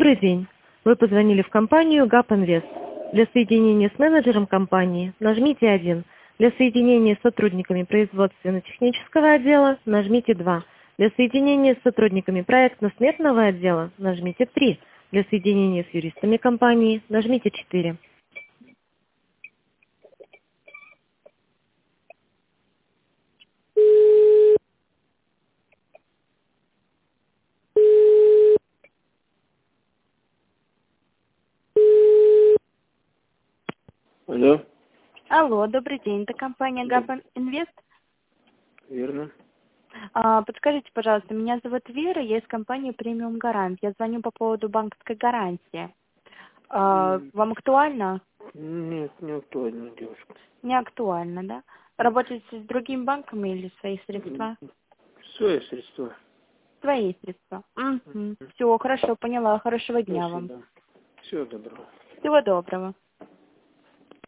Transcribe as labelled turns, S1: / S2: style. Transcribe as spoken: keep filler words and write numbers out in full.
S1: Добрый день. Вы позвонили в компанию ГАП Инвест. Для соединения с менеджером компании нажмите один. Для соединения с сотрудниками производственно-технического отдела нажмите два. Для соединения с сотрудниками проектно-сметного отдела нажмите три. Для соединения с юристами компании нажмите четыре.
S2: Алло,
S3: Алло, добрый день. Это компания ГАП Инвест.
S2: верно.
S3: А, подскажите, пожалуйста, меня зовут Вера, я из компании Премиум Гарант. Я звоню по поводу банковской гарантии. А,
S2: М,
S3: вам актуально?
S2: Нет, не актуально, девушка.
S3: Не актуально, да? Работаете с другими банками или свои средства?
S2: Свои средства.
S3: Свои средства. Угу.
S2: М,
S3: Все, хорошо, поняла. Хорошего дня вам.
S2: Спасибо. Всего доброго.
S3: Всего доброго.